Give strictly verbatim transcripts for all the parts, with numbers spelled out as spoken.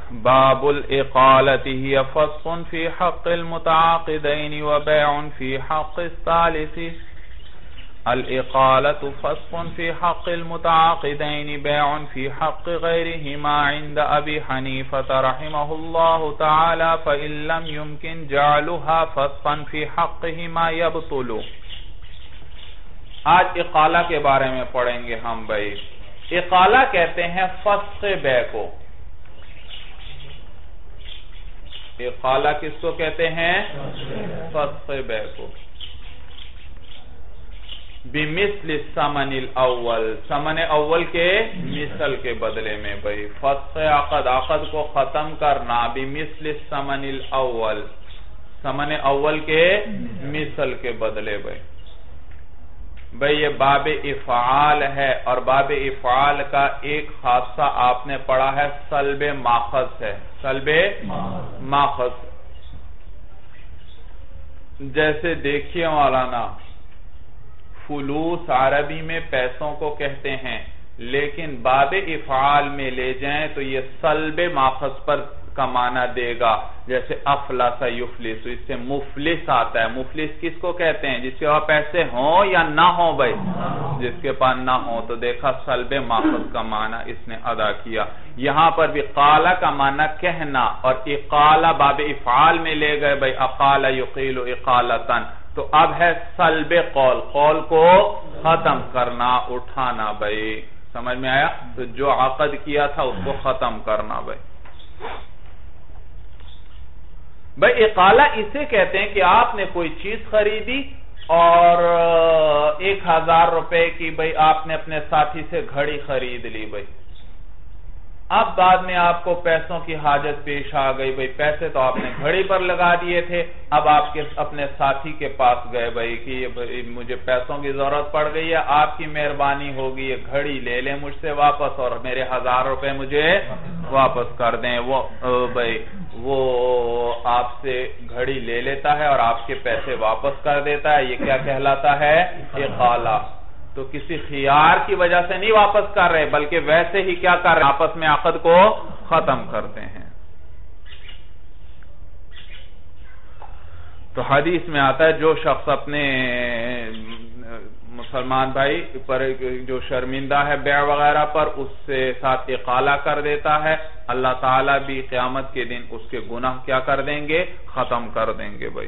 باب الاقالة هي فسخ في حق المتعاقدين وبيع في حق الثالث. الاقالة فسخ في حق المتعاقدين بيع في حق غيرهما عند ابي حنيفة رحمه الله تعالى فإن لم يمكن جعلها فسخا في حقهما يبطل. آج اقالہ کے بارے میں پڑھیں گے ہم بھائی. اقالہ کہتے ہیں فسخ بے کو. اقالہ کس کو کہتے ہیں؟ فسخ بے کو. بمثل الثمن الاول، ثمن اول کے مثل کے بدلے میں بھائی. فسخ عقد، عقد کو ختم کرنا. بمثل الثمن الاول، ثمن اول کے مثل کے بدلے بھائی. بھئی یہ باب افعال ہے، اور باب افعال کا ایک خاصہ آپ نے پڑھا ہے سلب ماخذ ہے. سلب ماخذ جیسے دیکھیے مولانا، فلوس عربی میں پیسوں کو کہتے ہیں، لیکن باب افعال میں لے جائیں تو یہ سلب ماخذ پر کا معنی دے گا. جیسے افلس یفلس، اس سے مفلس آتا ہے. مفلس کس کو کہتے ہیں؟ جس کے پاس پیسے ہوں یا نہ ہوں بھائی. جس کے پاس نہ ہوں تو دیکھا سلب ماخذ کا معنی اس نے ادا کیا. یہاں پر بھی قالہ کا معنی کہنا، اور اقالہ باب افعال میں لے گئے بھائی. اقال یقیل اقالتن، تو اب ہے سلب قول، قول کو ختم کرنا، اٹھانا بھائی. سمجھ میں آیا؟ تو جو عقد کیا تھا اس کو ختم کرنا بھائی. بھئی اقالہ اسے کہتے ہیں کہ آپ نے کوئی چیز خریدی اور ایک ہزار روپے کی بھئی آپ نے اپنے ساتھی سے گھڑی خرید لی بھئی. اب بعد میں آپ کو پیسوں کی حاجت پیش آ گئی بھئی. پیسے تو آپ نے گھڑی پر لگا دیے تھے، اب آپ کے اپنے ساتھی کے پاس گئے بھئی کہ یہ مجھے پیسوں کی ضرورت پڑ گئی ہے، آپ کی مہربانی ہوگی یہ گھڑی لے لیں مجھ سے واپس اور میرے ہزار روپے مجھے واپس کر دیں. وہ بھئی وہ آپ سے گھڑی لے لیتا ہے اور آپ کے پیسے واپس کر دیتا ہے. یہ کیا کہلاتا ہے؟ اقالہ. تو کسی خیار کی وجہ سے نہیں واپس کر رہے، بلکہ ویسے ہی کیا کر رہے ہیں؟ آپس میں عقد کو ختم کرتے ہیں. تو حدیث میں آتا ہے جو شخص اپنے مسلمان بھائی پر جو شرمندہ ہے بیع وغیرہ پر، اس سے ساتھ اقالہ کر دیتا ہے، اللہ تعالیٰ بھی قیامت کے دن اس کے گناہ کیا کر دیں گے؟ ختم کر دیں گے بھائی.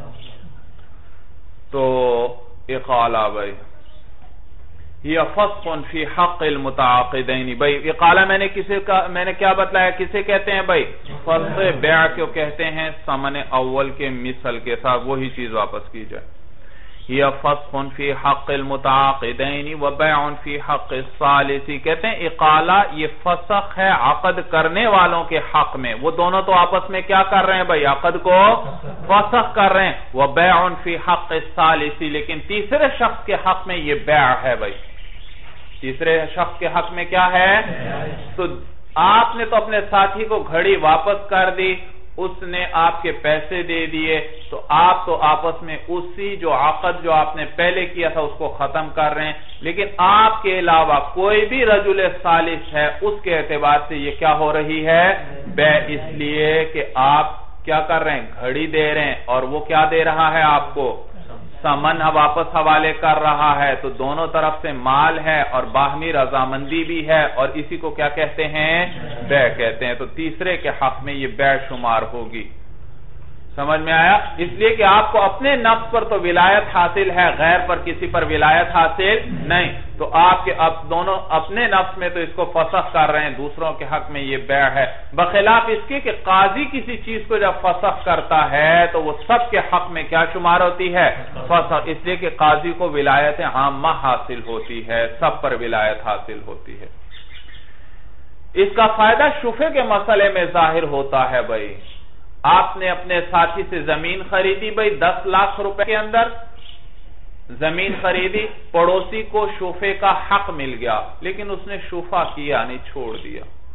تو اقالہ بھائی یہ فسخ فی حق المتعاقدین. بھائی اقالہ میں نے کسے کا میں نے کیا بتلایا؟ کسے کہتے ہیں بھائی؟ فسخ بیع کو کہتے ہیں ثمن اول کے مثل کے ساتھ وہی چیز واپس کی جائے. یہ فسخ فی حق المتعاقدین و بیع فی حق الثالث. کہتے ہیں اقالہ یہ فسخ ہے عقد کرنے والوں کے حق میں. وہ دونوں تو آپس میں کیا کر رہے ہیں بھائی؟ عقد کو فسخ کر رہے ہیں. و بیع فی حق الثالث، لیکن تیسرے شخص کے حق میں یہ بیع ہے بھائی. تیسرے شخص کے حق میں کیا ہے؟ تو آپ نے تو اپنے ساتھی کو گھڑی واپس کر دی، اس نے آپ کے پیسے دے دیے، تو آپ تو آپس میں اسی جو عقد جو آپ نے پہلے کیا تھا اس کو ختم کر رہے ہیں. لیکن آپ کے علاوہ کوئی بھی رجل ثالث ہے، اس کے اعتبار سے یہ کیا ہو رہی ہے؟ بیع. اس لیے کہ آپ کیا کر رہے ہیں؟ گھڑی دے رہے ہیں، اور وہ کیا دے رہا ہے آپ کو؟ ثمن واپس حوالے کر رہا ہے. تو دونوں طرف سے مال ہے اور باہمی رضامندی بھی ہے، اور اسی کو کیا کہتے ہیں؟ بیع کہتے ہیں. تو تیسرے کے حق میں یہ بیع شمار ہوگی. سمجھ میں آیا؟ اس لیے کہ آپ کو اپنے نفس پر تو ولایت حاصل ہے، غیر پر کسی پر ولایت حاصل نہیں. تو آپ کے اب دونوں اپنے نفس میں تو اس کو فسخ کر رہے ہیں، دوسروں کے حق میں یہ بیع ہے. بخلاف اس کے کہ قاضی کسی چیز کو جب فسخ کرتا ہے تو وہ سب کے حق میں کیا شمار ہوتی ہے؟ فسخ. اس لیے کہ قاضی کو ولایت عامہ حاصل ہوتی ہے، سب پر ولایت حاصل ہوتی ہے. اس کا فائدہ شفع کے مسئلے میں ظاہر ہوتا ہے بھائی. آپ نے اپنے ساتھی سے زمین خریدی بھائی دس لاکھ روپے کے اندر زمین خریدی، پڑوسی کو شفع کا حق مل گیا، لیکن اس نے شفع کیا نہیں، چھوڑ دیا.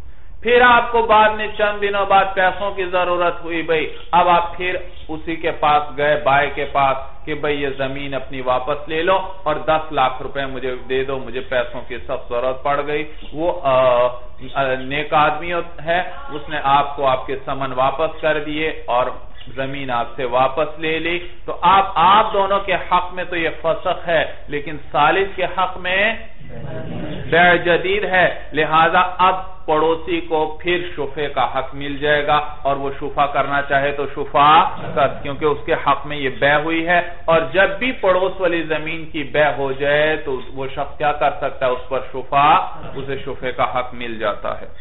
پھر آپ کو بعد میں چند دنوں بعد پیسوں کی ضرورت ہوئی بھائی، اب آپ پھر اسی کے پاس گئے بھائی کے پاس کہ بھائی یہ زمین اپنی واپس لے لو اور دس لاکھ روپے مجھے دے دو، مجھے پیسوں کی سخت ضرورت پڑ گئی۔ وہ نیک آدمی ہے، اس نے آپ کو آپ کے سمن واپس کر دیے اور زمین آپ سے واپس لے لی، تو آپ آپ دونوں کے حق میں تو یہ فسخ ہے، لیکن ثالث کے حق میں بیع جدید ہے، لہذا اب پڑوسی کو پھر شفع کا حق مل جائے گا، اور وہ شفع کرنا چاہے تو شفع کر، کیونکہ اس کے حق میں یہ بیع ہوئی ہے۔ اور جب بھی پڑوس والی زمین کی بیع ہو جائے تو وہ شخص کیا کر سکتا ہے، اس پر شفع، اسے شفع کا حق مل جاتا ہے۔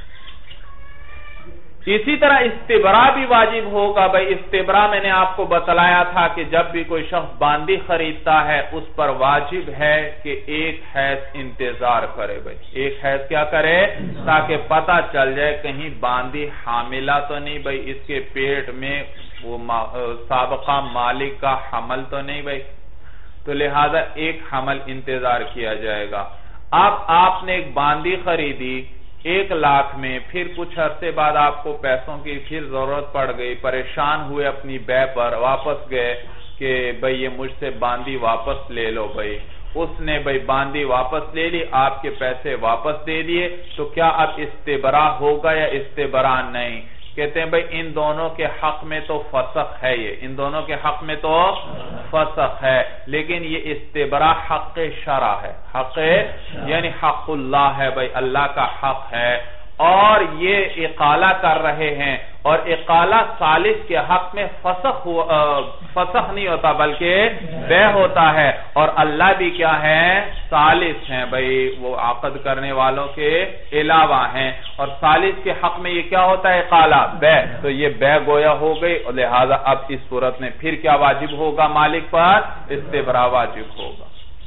اسی طرح استبراء بھی واجب ہوگا بھائی۔ استبراء میں نے آپ کو بتلایا تھا کہ جب بھی کوئی شخص باندی خریدتا ہے اس پر واجب ہے کہ ایک حیض انتظار کرے بھائی، ایک حیض کیا کرے تاکہ پتہ چل جائے کہیں باندی حاملہ تو نہیں بھائی، اس کے پیٹ میں وہ سابقہ مالک کا حمل تو نہیں بھائی، تو لہذا ایک حمل انتظار کیا جائے گا۔ اب آپ نے ایک باندی خریدی ایک لاکھ میں، پھر کچھ عرصے بعد آپ کو پیسوں کی پھر ضرورت پڑ گئی، پریشان ہوئے اپنی بیع پر، واپس گئے کہ بھئی یہ مجھ سے باندی واپس لے لو بھئی، اس نے بھئی باندی واپس لے لی، آپ کے پیسے واپس دے دیے، تو کیا اب استبراء ہوگا یا استبراء نہیں؟ کہتے ہیں بھئی ان دونوں کے حق میں تو فسخ ہے، یہ ان دونوں کے حق میں تو فسخ ہے، لیکن یہ استبراء حق شرع ہے، حق یعنی حق اللہ ہے بھئی، اللہ کا حق ہے، اور یہ اقالہ کر رہے ہیں، اور اقالہ ثالث کے حق میں فسخ فسخ نہیں ہوتا بلکہ بیع ہوتا ہے، اور اللہ بھی کیا ہے ثالث ہیں بھئی، وہ عقد کرنے والوں کے علاوہ ہیں، اور ثالث کے حق میں یہ کیا ہوتا ہے اقالہ بیع، تو یہ بیع گویا ہو گئی، اور لہذا اب اس صورت میں پھر کیا واجب ہوگا مالک پر؟ استبراء واجب ہوگا۔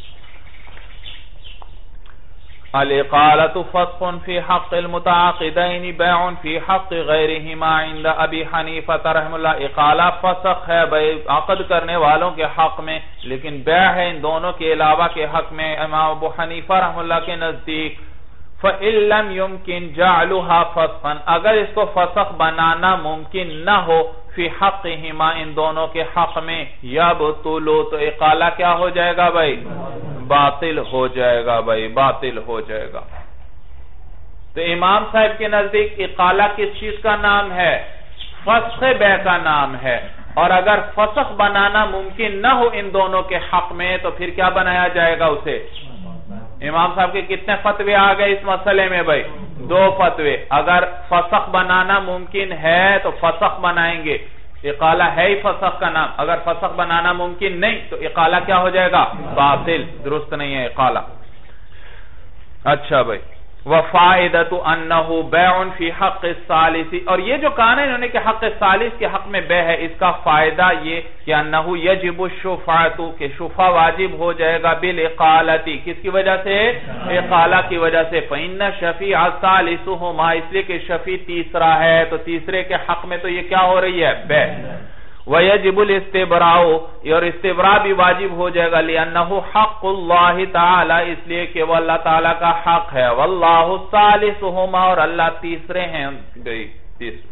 الاقالة فسخ في حق المتعاقدين بيع في حق غيرهما عند ابی حنیفہ رحم اللہ۔ اقالہ فسخ ہے بھئی عقد کرنے والوں کے حق میں، لیکن بیع ہے ان دونوں کے علاوہ کے حق میں امام ابو حنیفہ رحم اللہ کے نزدیک۔ فَإِن لَمْ يُمْكِنْ جَعْلُهَا فَسْخًا، اگر اس کو فسخ بنانا ممکن نہ ہو، فی حقہما ان دونوں کے حق میں، یبطلو تو اقالہ کیا ہو جائے گا بھئی؟ باطل ہو جائے گا بھئی، باطل ہو جائے گا۔ تو امام صاحب کے نزدیک اقالہ کس چیز کا نام ہے؟ فسخ بیع کا نام ہے، اور اگر فسخ بنانا ممکن نہ ہو ان دونوں کے حق میں تو پھر کیا بنایا جائے گا اسے؟ امام صاحب کے کتنے فتوے آ گئے اس مسئلے میں بھائی؟ دو فتوے۔ اگر فسخ بنانا ممکن ہے تو فسخ بنائیں گے، اقالہ ہے ہی فسخ کا نام، اگر فسخ بنانا ممکن نہیں تو اقالہ کیا ہو جائے گا؟ باطل، درست نہیں ہے اقالہ۔ اچھا بھائی، وَفَائِدَةُ أَنَّهُ بَيْعٌ فِي حَقِّ الثَّالِثِ، اور یہ جو کہا نا انہوں نے کہ حق ثالث کے حق میں بیع ہے، اس کا فائدہ یہ کہ أَنَّهُ يَجِبُ الشُّفْعَةُ کہ شفع واجب ہو جائے گا بالإقالة، کس کی وجہ سے؟ اقالہ کی وجہ سے۔ فَإِنَّ شَفِيعَ ثَالِثُهُمَا، اس لیے کہ شفیع تیسرا ہے، تو تیسرے کے حق میں تو یہ کیا ہو رہی ہے؟ بیع۔ وَيَجِبُ الْإِسْتِبْرَاءُ، اور استبراء بھی واجب ہو جائے گا، لِأَنَّهُ حَقُّ اللَّهِ تَعَالَى، اس لیے کہ وہ اللہ تعالیٰ کا حق ہے، وَاللَّهُ ثَالِثُهُمَا، اور اللہ تیسرے ہیں گئی تیسرے۔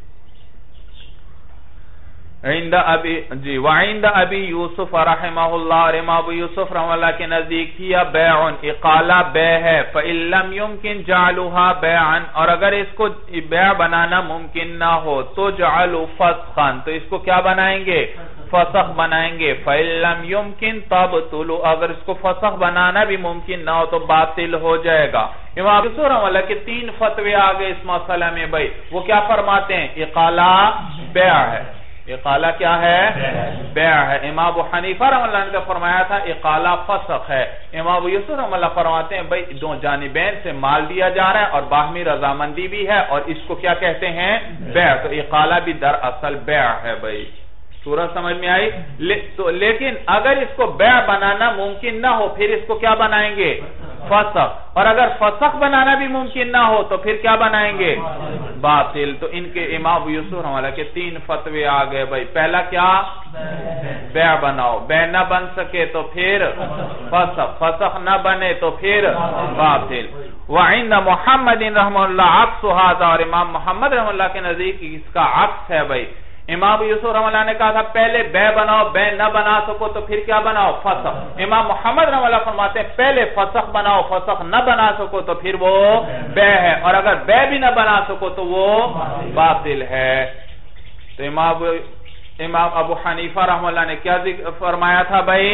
عند ابی جی وعند ابی یوسف رحمہ اللہ، اور امام ابو یوسف رحمہ اللہ کے نزدیک ہی بیع اقالہ بیع ہے، فَإِن لَمْ يُمْكِنْ جَعْلُهَا بَيْعًا، اور اگر اس کو بیع بنانا ممکن نہ ہو تو جعل فسخا، تو اس کو کیا بنائیں گے؟ فسخ بنائیں گے۔ فَإِن لَمْ يُمْكِنْ تَبْطُلُ، اگر اس کو فسخ بنانا بھی ممکن نہ ہو تو باطل ہو جائے گا۔ امام ابو یوسف رحمہ اللہ کے تین فتوے آگئے اس مسئلہ میں بھائی، وہ کیا فرماتے ہیں؟ اقالہ بیع ہے، اقالہ کیا ہے؟ بیع ہے۔ امام ابو حنیفہ رحمہ اللہ نے فرمایا تھا اقالہ فسخ ہے، امام ابو یوسف رحمہ اللہ فرماتے ہیں بھئی دو جانبین سے مال دیا جا رہا ہے اور باہمی رضامندی بھی ہے، اور اس کو کیا کہتے ہیں؟ بیع، تو اقالہ بھی در اصل بیع ہے بھئی۔ سورہ سمجھ میں آئی؟ لیکن اگر اس کو بیع بنانا ممکن نہ ہو پھر اس کو کیا بنائیں گے؟ فسخ، اور اگر فسخ بنانا بھی ممکن نہ ہو تو پھر کیا بنائیں گے؟ باطل۔ تو ان کے امام ابو یوسف رحمہ اللہ کے تین فتوے آ گئے بھائی۔ پہلا کیا؟ بیع بناؤ، بیع نہ بن سکے تو پھر فسخ، فسخ نہ بنے تو پھر باطل۔ وعند محمد رحمہ اللہ عکس ھذا، اور امام محمد رحمہ اللہ کے نزدیک اس کا عکس ہے بھائی۔ امام ابو یوسف رحمہ اللہ نے کہا تھا پہلے بیع بناؤ، بیع نہ بنا سکو تو پھر کیا بناؤ؟ فسخ۔ امام محمد رحمہ اللہ فرماتے ہیں پہلے فسخ بناؤ، فسخ نہ بنا سکو تو پھر وہ بیع ہے، اور اگر بیع بھی نہ بنا سکو تو وہ باطل ہے۔ تو امام امام ابو حنیفہ رحمہ اللہ نے کیا فرمایا تھا بھائی؟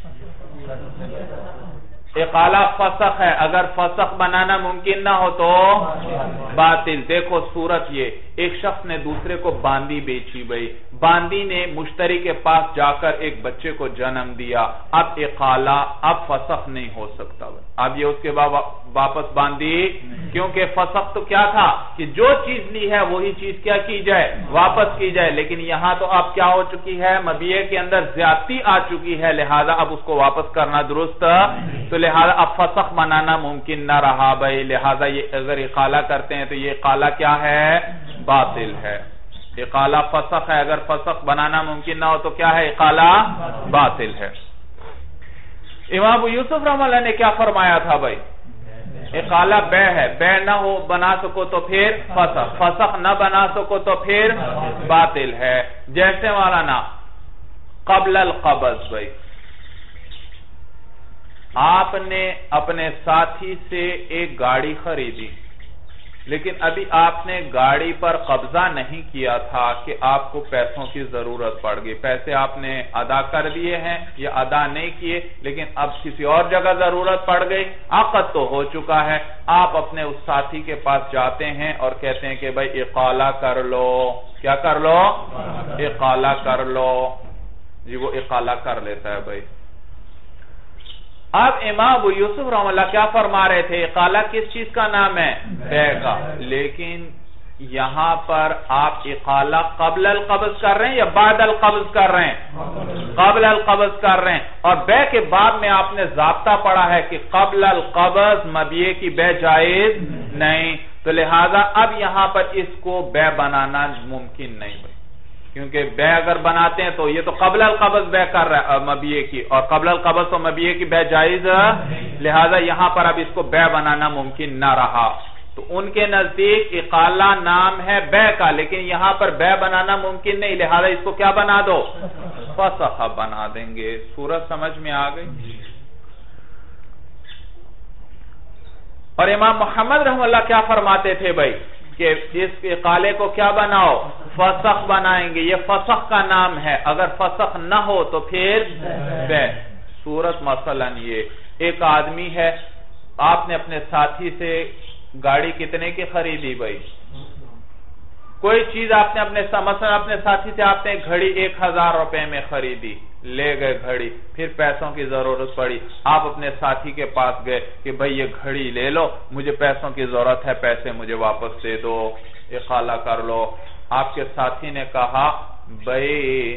اقالہ فسخ ہے، اگر فسخ بنانا ممکن نہ ہو تو باطل۔ دیکھو صورت یہ، ایک شخص نے دوسرے کو باندی بیچی بھائی، باندی نے مشتری کے پاس جا کر ایک بچے کو جنم دیا، اب اقالہ، اب فسخ نہیں ہو سکتا بھائی۔ اب یہ اس کے بعد واپس باندی، کیونکہ فسخ تو کیا تھا کہ جو چیز لی ہے وہی چیز کیا کی جائے؟ واپس کی جائے، لیکن یہاں تو اب کیا ہو چکی ہے؟ مبیع کے اندر زیادتی آ چکی ہے، لہذا اب اس کو واپس کرنا درست، تو لہذا اب فسخ بنانا ممکن نہ رہا بھائی، لہذا یہ اگر اقالہ کرتے ہیں تو یہ اقالہ کیا ہے؟ باطل ہے۔ اقالہ فسخ ہے، اگر فسخ بنانا ممکن نہ ہو تو کیا ہے؟ اقالہ باطل ہے۔ امام ابو یوسف رحمہ اللہ نے کیا فرمایا تھا بھائی؟ اقالہ بیع ہے، بیع نہ ہو بنا سکو تو پھر فسخ، فسخ نہ بنا سکو تو پھر باطل ہے۔ جیسے مولانا قبل القبض بھائی، آپ نے اپنے ساتھی سے ایک گاڑی خریدی، لیکن ابھی آپ نے گاڑی پر قبضہ نہیں کیا تھا کہ آپ کو پیسوں کی ضرورت پڑ گئی، پیسے آپ نے ادا کر دیے ہیں یا ادا نہیں کیے، لیکن اب کسی اور جگہ ضرورت پڑ گئی، عقد تو ہو چکا ہے، آپ اپنے اس ساتھی کے پاس جاتے ہیں اور کہتے ہیں کہ بھائی اقالہ کر لو، کیا کر لو؟ اقالہ کر لو، جی وہ اقالہ کر لیتا ہے بھائی۔ اب امام ابو یوسف رحمہ اللہ کیا فرما رہے تھے؟ اقالہ کس چیز کا نام ہے؟ بیع کا، لیکن یہاں پر آپ اقالہ قبل القبض کر رہے ہیں یا بعد القبض کر رہے ہیں؟ قبل القبض کر رہے ہیں، اور بیع کے بعد میں آپ نے ضابطہ پڑھا ہے کہ قبل القبض مبیع کی بیع جائز نہیں، تو لہذا اب یہاں پر اس کو بیع بنانا ممکن نہیں بھائی، کیونکہ بیع اگر بناتے ہیں تو یہ تو قبل القبض بیع کر رہا ہے مبیع کی، اور قبل القبض تو مبیع کی بیع جائز، لہذا یہاں پر اب اس کو بیع بنانا ممکن نہ رہا۔ تو ان کے نزدیک اقالہ نام ہے بیع کا، لیکن یہاں پر بیع بنانا ممکن نہیں، لہذا اس کو کیا بنا دو؟ فسخ بنا دیں گے۔ صورت سمجھ میں آ گئی؟ اور امام محمد رحمہ اللہ کیا فرماتے تھے بھائی کہ اس اقالے کو کیا بناؤ؟ فسخ بنائیں گے، یہ فسخ کا نام ہے، اگر فسخ نہ ہو تو پھر بیع۔ صورت مثلا یہ، ایک آدمی ہے، آپ نے اپنے ساتھی سے گاڑی کتنے کی خریدی بھائی؟ کوئی چیز آپ نے اپنے مثلا اپنے ساتھی سے آپ نے گھڑی ایک ہزار روپے میں خریدی، لے گئے گھڑی، پھر پیسوں کی ضرورت پڑی، آپ اپنے ساتھی کے پاس گئے کہ بھئی یہ گھڑی لے لو، مجھے پیسوں کی ضرورت ہے، پیسے مجھے واپس دے دو، اقالہ کر لو۔ آپ کے ساتھی نے کہا بھئی،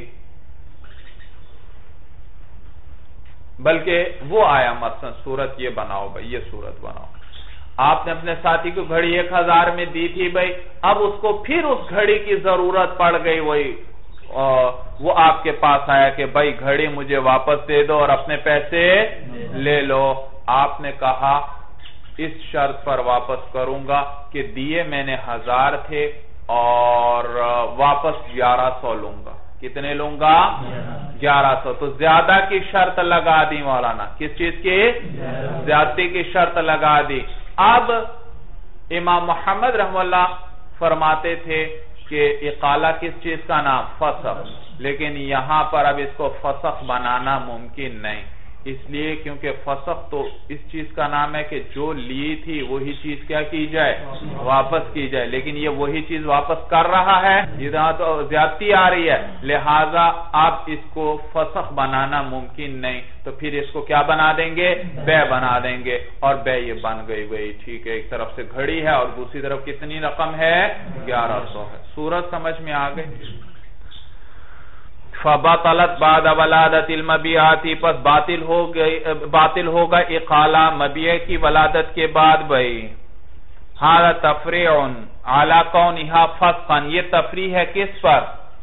بلکہ وہ آیا مثلا صورت یہ بناؤ بھئی، یہ صورت بناؤ، آپ نے اپنے ساتھی کو گھڑی ایک ہزار میں دی تھی بھئی، اب اس کو پھر اس گھڑی کی ضرورت پڑ گئی، وہی وہ آپ کے پاس آیا کہ بھئی گھڑی مجھے واپس دے دو اور اپنے پیسے لے لو۔ آپ نے کہا اس شرط پر واپس کروں گا کہ دیے میں نے ہزار تھے اور واپس گیارہ سو لوں گا۔ کتنے لوں گا؟ گیارہ سو۔ تو زیادہ کی شرط لگا دی مولانا، کس چیز کی؟ زیادتی کی شرط لگا دی۔ اب امام محمد رحمہ اللہ فرماتے تھے کہ اقالہ کس چیز کا نام؟ فسخ، لیکن یہاں پر اب اس کو فسخ بنانا ممکن نہیں، اس لیے کیونکہ فسخ تو اس چیز کا نام ہے کہ جو لی تھی وہی چیز کیا کی جائے؟ واپس کی جائے، لیکن یہ وہی چیز واپس کر رہا ہے، یہاں تو زیادتی آ رہی ہے، لہذا اب اس کو فسخ بنانا ممکن نہیں، تو پھر اس کو کیا بنا دیں گے؟ بیع بنا دیں گے، اور بیع یہ بن گئی گئی ٹھیک ہے، ایک طرف سے گھڑی ہے اور دوسری طرف کتنی رقم ہے؟ گیارہ سو ہے۔ صورت سمجھ میں آ گئی؟ فبطلت بعد ولادت المبیعات، پس باطل ہو گئی باطل ہوگا اقالہ مبیع کی ولادت کے بعد بھئی. ھذا تفریع علی کونھا فسخا، یہ تفریح ہے کس پر؟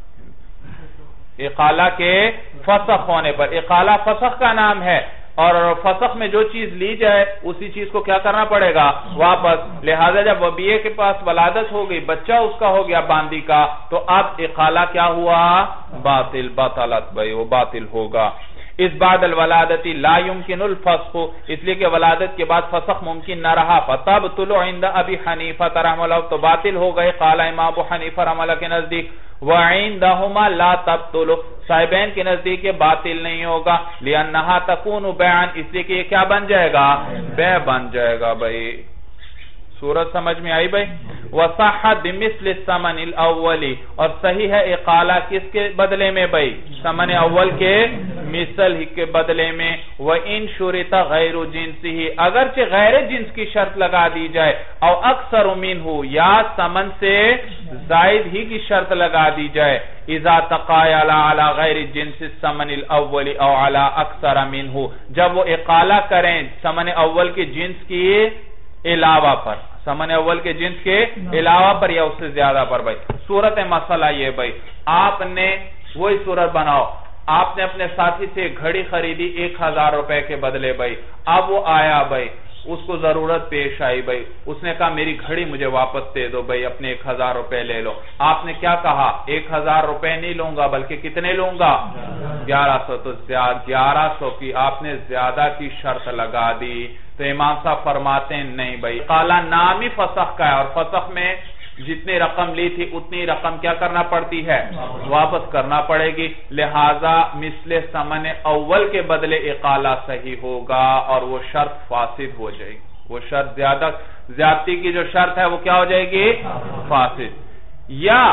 اقالہ کے فسخ ہونے پر. اقالہ فسخ کا نام ہے، اور فسخ میں جو چیز لی جائے اسی چیز کو کیا کرنا پڑے گا؟ واپس. لہذا جب وبیے کے پاس ولادت ہو گئی، بچہ اس کا ہو گیا باندی کا، تو اب اقالہ کیا ہوا؟ باطل. بطلت بھئی وہ باطل ہوگا. اس بعد الولادتی لا يمكن الفسخ، اس لیے کہ ولادت کے بعد فسخ ممکن نہ رہا. فتبطل عند ابی حنیفہ رحمہ اللہ، تو باطل ہو گئے قال امام ابو حنیفہ رحمہ اللہ کے نزدیک. وعندہما لا تبطل، صاحبین کے نزدیک یہ باطل نہیں ہوگا. لأنہا تکون بیعا، اس لیے کہ یہ کیا بن جائے گا؟ بیع بن جائے گا. بھئی صورت سمجھ میں آئی بھئی؟ وصحت بمثل الثمن الاولی، اور صحیح ہے اقالہ کس کے بدلے میں بھئی؟ ثمن اول کے مثل کے بدلے میں. وَإِن شُرِطَ غَيْرُ جِنسِهِ، اگرچہ غیر جنس کی شرط لگا دی جائے. او اکثر منہ، یا ثمن سے زائد ہی کی شرط لگا دی جائے. اذا تقایل علی غیر جنس الثمن الاول او علی اکثر منہ، جب وہ اقالہ کریں ثمن اول کے جنس کی علاوہ پر، ثمن اول کے جنس کے علاوہ پر یا اس سے زیادہ پر. بھائی صورت مسئلہ یہ بھائی، آپ نے وہی صورت بناؤ، آپ نے اپنے ساتھی سے گھڑی خریدی ایک ہزار روپے کے بدلے بھائی. اب وہ آیا بھائی، اس کو ضرورت پیش آئی بھائی، اس نے کہا میری گھڑی مجھے واپس دے دو بھائی، اپنے ایک ہزار روپے لے لو. آپ نے کیا کہا؟ ایک ہزار روپے نہیں لوں گا بلکہ کتنے لوں گا؟ گیارہ سو. تو گیارہ سو کی آپ نے زیادہ کی شرط لگا دی. تو امام صاحب فرماتے ہیں نہیں بھائی، اقالہ نام ہی فسخ کا ہے، اور فسخ میں جتنی رقم لی تھی اتنی رقم کیا کرنا پڑتی ہے؟ واپس کرنا پڑے گی. لہذا مثل ثمن اول کے بدلے اقالہ صحیح ہوگا، اور وہ شرط فاسد ہو جائے گی. وہ شرط زیادہ زیادتی کی جو شرط ہے وہ کیا ہو جائے گی؟ فاسد. یا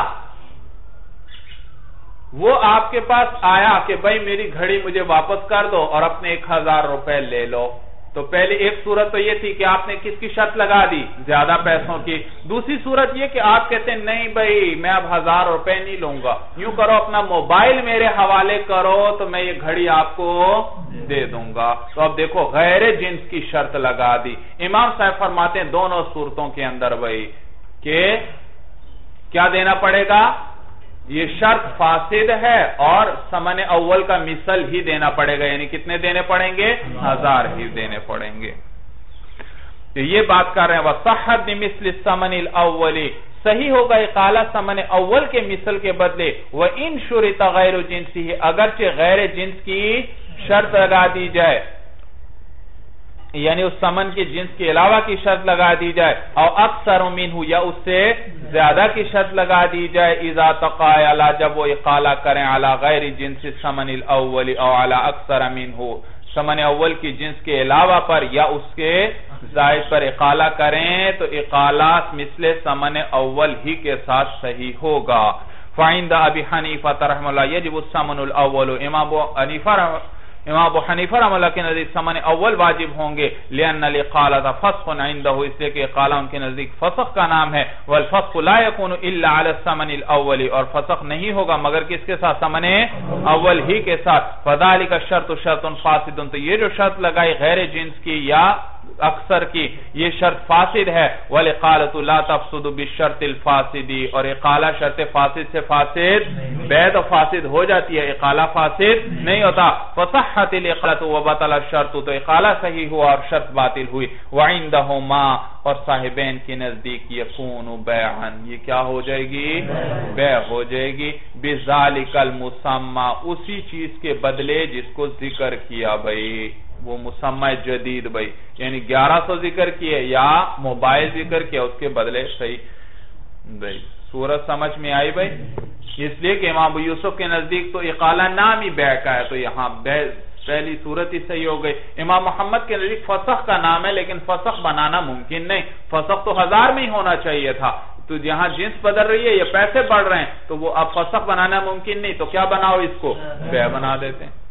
وہ آپ کے پاس آیا کہ بھائی میری گھڑی مجھے واپس کر دو اور اپنے ایک ہزار روپے لے لو. تو پہلے ایک صورت تو یہ تھی کہ آپ نے کس کی شرط لگا دی؟ زیادہ پیسوں کی. دوسری صورت یہ کہ آپ کہتے ہیں نہیں بھائی میں اب ہزار روپے نہیں لوں گا، یوں کرو اپنا موبائل میرے حوالے کرو تو میں یہ گھڑی آپ کو دے دوں گا. تو اب دیکھو غیر جنس کی شرط لگا دی. امام صاحب فرماتے ہیں دونوں صورتوں کے اندر بھائی کہ کیا دینا پڑے گا؟ یہ شرط فاسد ہے، اور ثمن اول کا مثل ہی دینا پڑے گا. یعنی کتنے دینے پڑیں گے؟ ہزار ہی دینے پڑیں گے. تو یہ بات کر رہے ہیں وَصَحَّتْ بِمِثْلِ الثَّمَنِ الْأَوَّلِ، صحیح ہوگا اقالہ ثمن اول کے مثل کے بدلے. وَإِن شُرِطَ غَيْرُ جِنسِهِ، اگرچہ غیر جنس کی شرط لگا دی جائے، یعنی اس ثمن کے جنس کے علاوہ کی شرط لگا دی جائے. او اکثر منہ، یا اس سے زیادہ کی شرط لگا دی جائے. اذا تقایل، جب وہ اقالہ کریں علی غیر جنس الثمن الاول او علی اکثر منہ، ثمن اول کی جنس کے علاوہ پر یا اس کے زائد پر اقالہ کریں تو اقالہ مثل ثمن اول ہی کے ساتھ صحیح ہوگا. فعند ابی حنیفہ رحمہ اللہ یجب الثمن الاول، امام ابو حنیفہ امام ابو حنیفہ رحمہ اللہ کے نزدیک ثمن اول واجب ہوں گے. لأن الاقالہ فسخ عنده، اس لیے کہ اقالہ ان کے نزدیک فسخ کا نام ہے. والفسخ لا يكون الا على الثمن الاول، اور فسخ نہیں ہوگا مگر کس کے ساتھ؟ ثمن اول ہی کے ساتھ. فذلك الشرط شرط فاسد، تو یہ جو شرط لگائی غیر جنس کی یا اکثر کی، یہ شرط فاسد ہے. والاقالۃ لا تفسد بالشرط الفاسد، اور اقالہ شرط فاسد سے فاسد، بیع تو فاسد ہو جاتی ہے، اقالہ فاسد نہیں ہوتا. فصحت الاقالۃ وبطل الشرط، تو اقالہ صحیح ہوا اور شرط باطل ہوئی. وعندہما، اور صاحبین کے نزدیک یکون بیعا، یہ کیا ہو جائے گی؟ بیع ہو جائے گی. بذالک المسمى، اسی چیز کے بدلے جس کو ذکر کیا بھئی، وہ مسمى جدید بھئی، یعنی گیارہ سو ذکر کیے یا موبائل ذکر کیا، اس کے بدلے صحیح بھئی. صورت سمجھ میں آئی بھئی؟ اس لیے کہ امام ابو یوسف کے نزدیک تو اقالہ نام ہی بیع کا ہے، تو یہاں بیع پہلی صورت ہی صحیح ہو گئی. امام محمد کے نزدیک فسخ کا نام ہے لیکن فسخ بنانا ممکن نہیں، فسخ تو ہزار میں ہی ہونا چاہیے تھا. تو جہاں جنس بدل رہی ہے یا پیسے بڑھ رہے ہیں تو وہ اب فسخ بنانا ممکن نہیں، تو کیا بناؤ اس کو؟ بیع بنا دیتے ہیں.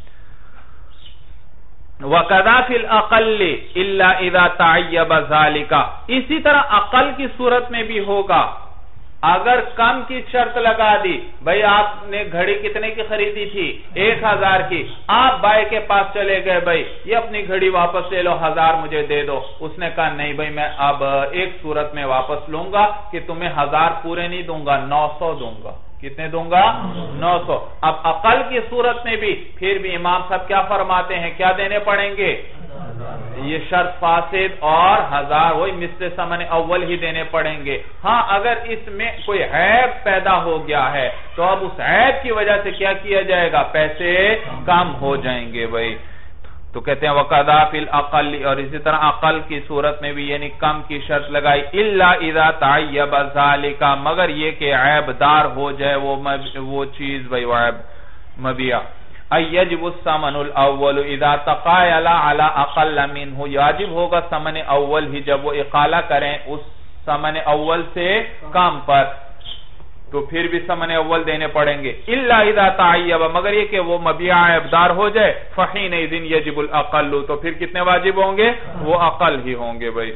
وَقَذَا فِي الْأَقَلِّ إِلَّا إِذَا تَعَيَّبَ ذَلِكَ، اسی طرح اقل کی صورت میں بھی ہوگا اگر کم کی شرط لگا دی، بھئی آپ نے گھڑی کتنے کی خریدی تھی؟ ایک ہزار کی، آپ بائی کے پاس چلے گئے، بھئی یہ اپنی گھڑی واپس لے لو، ہزار مجھے دے دو. اس نے کہا نہیں بھئی میں اب ایک صورت میں واپس لوں گا کہ تمہیں ہزار پورے نہیں دوں گا، نو سو دوں گا. کتنے دوں گا؟ نو سو. اب عقل کی صورت میں بھی پھر بھی امام صاحب کیا فرماتے ہیں؟ کیا دینے پڑیں گے؟ یہ شرط فاسد اور ہزار وہی مثل ثمن اول ہی دینے پڑیں گے. ہاں اگر اس میں کوئی عیب پیدا ہو گیا ہے تو اب اس عیب کی وجہ سے کیا کیا جائے گا؟ پیسے کم ہو جائیں گے بھائی. تو کہتے ہیں وَقَضَا فِي الْأَقَلِّ، اور اسی طرح عقل کی صورت میں بھی یعنی کم کی شرط لگائی. إِلَّا إِذَا تَعَيَّبَ ذَلِكَ، مگر یہ کہ عیب دار ہو جائے وہ وہ چیز بھائی عیب مبیع. اَيَّجِبُ الثَّمَنُ الْأَوَّلُ إِذَا تَقَايَلَ عَلَى أَقَلَّ مِنْهُ، واجب ہوگا ثمن اول ہی جب وہ اقالہ کریں اس ثمن اول سے کم پر، تو پھر بھی ثمن اول دینے پڑیں گے. الا اذا تعیب، مگر یہ کہ وہ مبیع عیبدار ہو جائے، فحینئذ یجب الاقل، تو پھر کتنے واجب ہوں گے؟ وہ اقل ہی ہوں گے بھائی.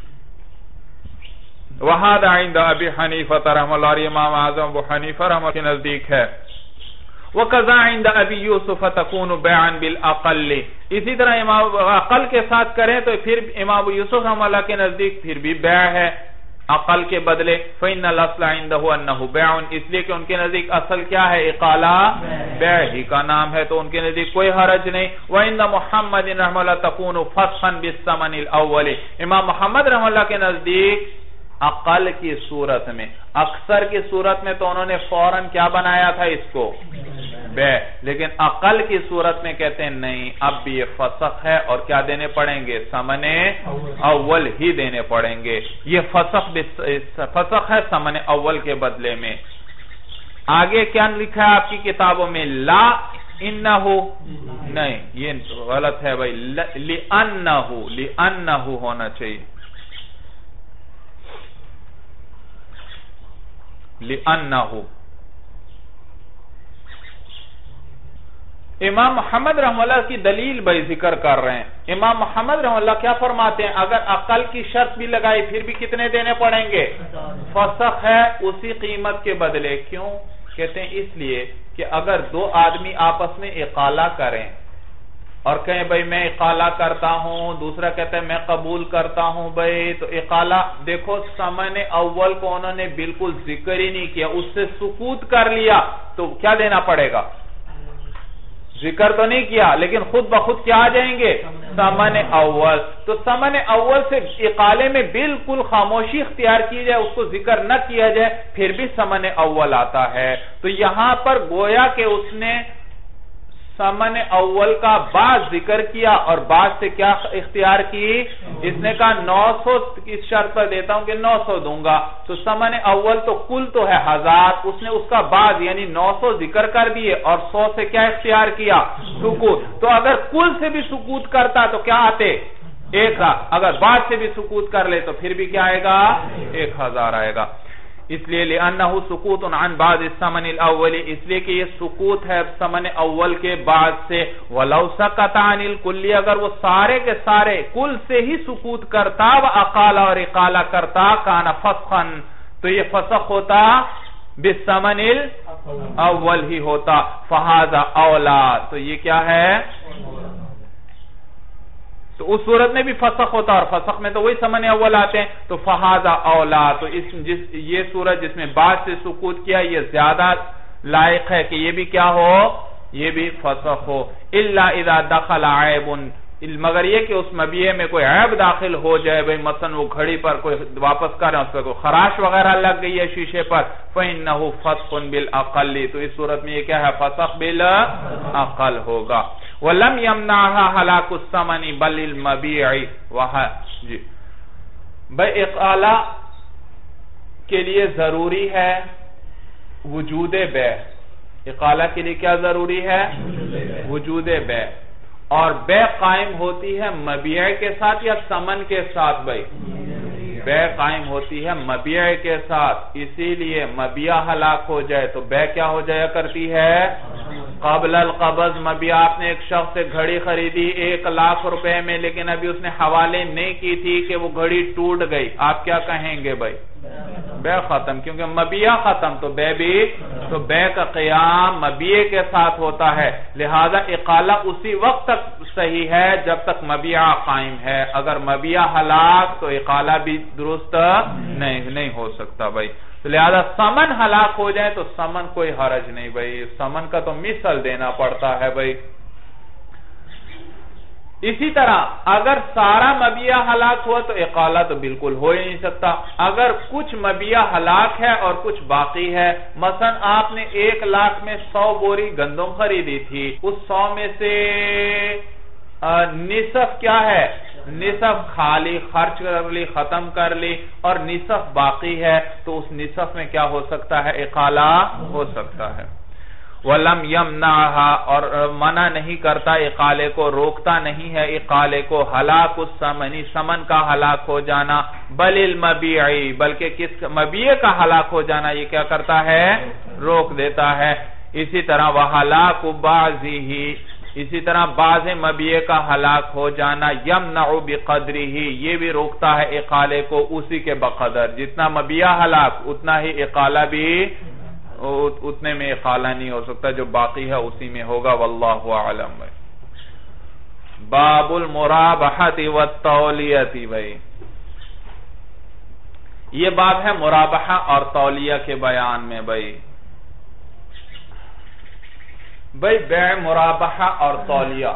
وہذا عند ابی حنیفہ رحمہ اللہ، اور امام اعظم ابو حنیفہ رحمہ اللہ کے نزدیک ہے. وَقَضَا عِنْدَ أَبِي يُوسُفَ تَكُونُ بَيْعًا بِالْأَقَلِّ، اسی طرح امام عقل کے ساتھ کریں تو پھر امام ابو یوسف رحمہ اللہ کے نزدیک پھر بھی بیع ہے عقل کے بدلے. فَإِنَّ الْأَصْلَ عِنْدَهُ أَنَّهُ بَيْعٌ، اس لیے کہ ان کے نزدیک اصل کیا ہے؟ اقالہ بیع ہی کا نام ہے، تو ان کے نزدیک کوئی حرج نہیں. وَإِنَّ محمد رحمہ اللہ تَكُونُ فَسْخًا بِالثَّمَنِ الْأَوَّلِ، امام محمد رحمہ اللہ کے نزدیک عقل کی صورت میں، اکثر کی صورت میں تو انہوں نے فوراً کیا بنایا تھا اس کو؟ بیع. لیکن عقل کی صورت میں کہتے ہیں نہیں، اب بھی یہ فسخ ہے اور کیا دینے پڑیں گے؟ ثمن اول ہی دینے پڑیں گے. یہ فسخ فسخ ہے ثمن اول کے بدلے میں. آگے کیا لکھا ہے آپ کی کتابوں میں؟ لا انہو، نہیں یہ غلط ہے بھائی، لِأَنَّهُ لِأَنَّهُ ہونا چاہیے، لِأَنَّهُ. امام محمد رحمہ اللہ کی دلیل بھائی ذکر کر رہے ہیں. امام محمد رحمہ اللہ کیا فرماتے ہیں؟ اگر عقل کی شرط بھی لگائی پھر بھی کتنے دینے پڑیں گے؟ فسخ ہے اسی قیمت کے بدلے. کیوں؟ کہتے ہیں اس لیے کہ اگر دو آدمی آپس میں اقالہ کریں اور کہیں بھئی میں اقالہ کرتا ہوں، دوسرا کہتا ہے میں قبول کرتا ہوں بھئی، تو اقالہ دیکھو ثمن اول کو انہوں نے بالکل ذکر ہی نہیں کیا، اس سے سکوت کر لیا، تو کیا دینا پڑے گا؟ ذکر تو نہیں کیا لیکن خود بخود کیا آ جائیں گے؟ ثمن اول. تو ثمن اول سے اقالے میں بالکل خاموشی اختیار کی جائے، اس کو ذکر نہ کیا جائے، پھر بھی ثمن اول آتا ہے. تو یہاں پر گویا کہ اس نے ثمن اول کا بعض ذکر کیا اور بعض سے کیا اختیار کی؟ اس نے کہا نو سو اس شرط پر دیتا ہوں کہ نو سو دوں گا. تو ثمن اول تو کل تو ہے ہزار، اس نے اس کا بعض یعنی نو سو ذکر کر دیے اور سو سے کیا اختیار کیا؟ سکوت. تو اگر کل سے بھی سکوت کرتا تو کیا آتے؟ ایک ہزار. اگر بعض سے بھی سکوت کر لے تو پھر بھی کیا آئے گا؟ ایک ہزار آئے گا. اس لیے لِأَنَّهُ سُكُوتٌ عَنْ بَعْضِ الثَّمَنِ الْأَوَّلِ، اس لیے کہ یہ سکوت ہے ثمن اول کے بعد سے. وَلَوْ سَكَتَ عَنِ الْكُلِّ، اگر وہ سارے کے سارے کل سے ہی سکوت کرتا وَأَقَالَ اور اقالہ کرتا كَانَ فَسْخًا، تو یہ فسخ ہوتا بِالثَّمَنِ الْأَوَّلِ ہی ہوتا. فَهَذَا أَوْلَى، تو یہ کیا ہے؟ تو اس صورت میں بھی فسخ ہوتا اور فسخ میں تو وہی ثمن اول آتے ہیں. تو فہذا اولا، تو اس جس یہ صورت جس میں بعد سے سکوت کیا یہ زیادہ لائق ہے کہ یہ بھی کیا ہو؟ یہ بھی فسخ ہو. الا اذا دخل عیب، مگر یہ کہ اس مبیع میں کوئی عیب داخل ہو جائے، بھئی مثلا وہ گھڑی پر کوئی واپس کر رہے ہیں، اس پر کوئی خراش وغیرہ لگ گئی ہے شیشے پر، فَإِنَّهُ فَسْخٌ بِالْأَقَلِّ، تو اس صورت میں یہ کیا ہے؟ فسخ بالعقل ہوگا. وَلَمْ يَمْنَعْهَا هَلَاكُ الثَّمَنِ بَلِ الْمَبِيعِ وَهَا، جی بھئی اقالہ کے لیے ضروری ہے وجود بیع. اقالہ کے لیے کیا ضروری ہے؟ وجود بیع. اور بیع قائم ہوتی ہے مبیع کے ساتھ یا ثمن کے ساتھ؟ بھئی بیع قائم ہوتی ہے مبیع کے ساتھ، اسی لیے مبیع ہلاک ہو جائے تو بیع کیا ہو جایا کرتی ہے؟ قبل القبض. مبیع آپ نے ایک شخص سے گھڑی خریدی ایک لاکھ روپے میں، لیکن ابھی اس نے حوالے نہیں کی تھی کہ وہ گھڑی ٹوٹ گئی، آپ کیا کہیں گے بھئی؟ بے ختم، کیونکہ مبیع ختم تو بے بھی، تو بے کا قیام مبیع کے ساتھ ہوتا ہے، لہذا اقالہ اسی وقت تک صحیح ہے جب تک مبیع قائم ہے، اگر مبیع ہلاک تو اقالہ بھی درست نہیں نہیں ہو سکتا بھائی، تو لہذا سمن ہلاک ہو جائے تو سمن کوئی حرج نہیں بھائی، سمن کا تو مثل دینا پڑتا ہے بھائی۔ اسی طرح اگر سارا مبیع ہلاک ہوا تو اقالہ تو بالکل ہو ہی نہیں سکتا، اگر کچھ مبیع ہلاک ہے اور کچھ باقی ہے، مثلا آپ نے ایک لاکھ میں سو بوری گندم خریدی تھی، اس سو میں سے نصف کیا ہے، نصف خالی خرچ کر لی، ختم کر لی، اور نصف باقی ہے، تو اس نصف میں کیا ہو سکتا ہے، اقالہ ہو سکتا ہے۔ وَلَمْ يَمْنَعَهَا، اور منع نہیں کرتا اقالے کو، روکتا نہیں ہے اقالے کو، ہلاک الثمن، سمن کا ہلاک ہو جانا، بل المبیعی، بلکہ کس مبیع کا ہلاک ہو جانا یہ کیا کرتا ہے، روک دیتا ہے۔ اسی طرح وَحَلَاكُ بَعْضِهِ، اسی طرح بعض مبیع کا ہلاک ہو جانا، یمنع بقدرہ، یہ بھی روکتا ہے اقالے کو اسی کے بقدر، جتنا مبیع ہلاک اتنا ہی اقالہ بھی، اتنے میں اقالہ نہیں ہو سکتا، جو باقی ہے اسی میں ہوگا، واللہ اعلم۔ باب المرابحۃ والتولیۃ، بھائی یہ باب ہے مرابحہ اور تولیہ کے بیان میں۔ بھائی بھائی بیع مرابحہ اور تولیہ،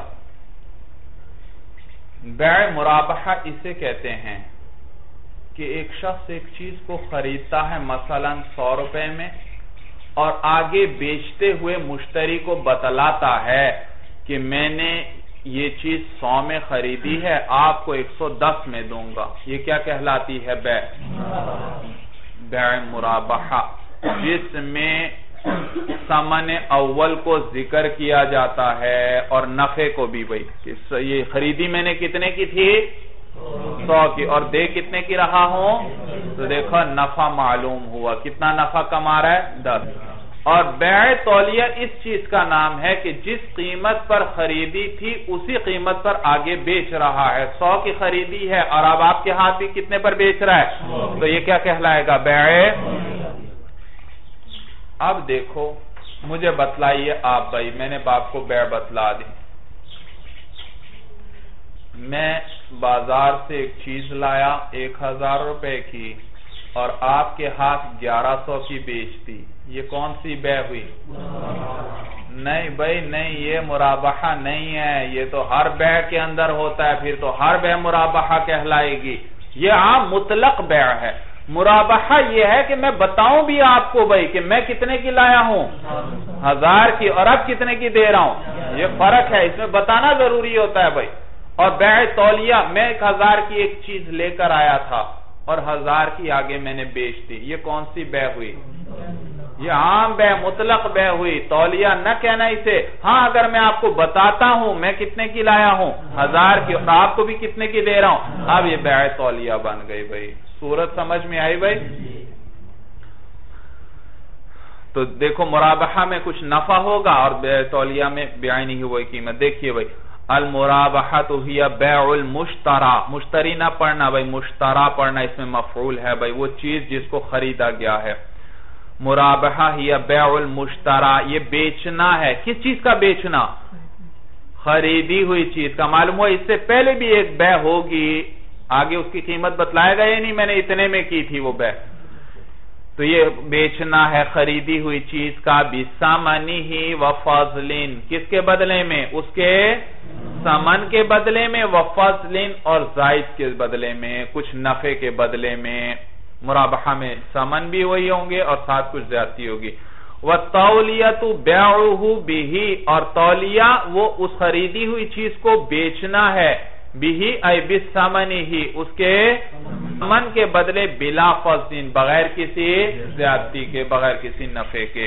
بیع مرابحہ اسے کہتے ہیں کہ ایک شخص ایک چیز کو خریدتا ہے مثلا سو روپے میں، اور آگے بیچتے ہوئے مشتری کو بتلاتا ہے کہ میں نے یہ چیز سو میں خریدی ہے، آپ کو ایک سو دس میں دوں گا، یہ کیا کہلاتی ہے، بیع بیع مرابحہ، جس میں ثمن اول کو ذکر کیا جاتا ہے اور نفع کو بھی، بھائی یہ خریدی میں نے کتنے کی تھی، سو کی، اور دے کتنے کی رہا ہوں، تو دیکھو نفع معلوم ہوا، کتنا نفع کما رہا ہے، دس۔ اور بیع تولیہ اس چیز کا نام ہے کہ جس قیمت پر خریدی تھی اسی قیمت پر آگے بیچ رہا ہے، سو کی خریدی ہے اور اب آپ کے ہاتھ بھی کتنے پر بیچ رہا ہے، تو یہ کیا کہلائے گا، بیع۔ اب دیکھو مجھے بتلائیے آپ بھائی، میں نے باپ کو بیع بتلا دی، میں بازار سے ایک چیز لایا ایک ہزار روپے کی اور آپ کے ہاتھ گیارہ سو کی بیچتی، یہ کون سی بیع ہوئی، نہیں بھائی نہیں، یہ مرابحہ نہیں ہے، یہ تو ہر بیع کے اندر ہوتا ہے، پھر تو ہر بیع مرابحہ کہلائے گی، یہ عام مطلق بیع ہے۔ مرابحہ یہ ہے کہ میں بتاؤں بھی آپ کو بھائی کہ میں کتنے کی لایا ہوں، ہزار کی، اور اب کتنے کی دے رہا ہوں، یہ فرق ہے، اس میں بتانا ضروری ہوتا ہے بھائی۔ اور بیع تولیہ، میں ایک ہزار کی ایک چیز لے کر آیا تھا اور ہزار کی آگے میں نے بیچ دی، یہ کون سی بیع ہوئی، یہ عام بیع مطلق بیع ہوئی، تولیہ نہ کہنا اسے، ہاں اگر میں آپ کو بتاتا ہوں میں کتنے کی لایا ہوں، ہزار کی، اور آپ کو بھی کتنے کی دے رہا ہوں، اب یہ بیع تولیہ بن گئی۔ بھائی صورت سمجھ میں آئی بھائی؟ تو دیکھو مرابحہ میں کچھ نفع ہوگا اور بیع تولیہ میں بعینہ ہی وہی قیمت۔ دیکھیے بھائی المرابحۃ ہی بیع المشتری، مشتری نہ پڑھنا بھائی، مشترا پڑھنا، اس میں مفعول ہے بھائی، وہ چیز جس کو خریدا گیا ہے۔ مرابحہ ہی بیع المشتری، یہ بیچنا ہے، کس چیز کا بیچنا، خریدی ہوئی چیز کا۔ معلوم ہوا اس سے پہلے بھی ایک بیع ہوگی، آگے اس کی قیمت بتلائے گا یا نہیں، میں نے اتنے میں کی تھی وہ بیع، تو یہ بیچنا ہے خریدی ہوئی چیز کا، بِثَمَنِهِ وَفَضْلٍ، کس کے بدلے میں، اس کے ثمن کے بدلے میں، وَفَضْلٍ اور زائد کے بدلے میں، کچھ نفع کے بدلے میں۔ مرابحہ میں ثمن بھی وہی ہوں گے اور ساتھ کچھ زیادتی ہوگی۔ وَالتَّوْلِيَةُ بِيعُهُ بِهِ، اور تولیہ وہ اس خریدی ہوئی چیز کو بیچنا ہے، بِهِ اَيْ بِثَمَنِهِ، اس کے ثمن کے بدلے، بلا فضل، بغیر کسی زیادتی کے، بغیر کسی نفع کے۔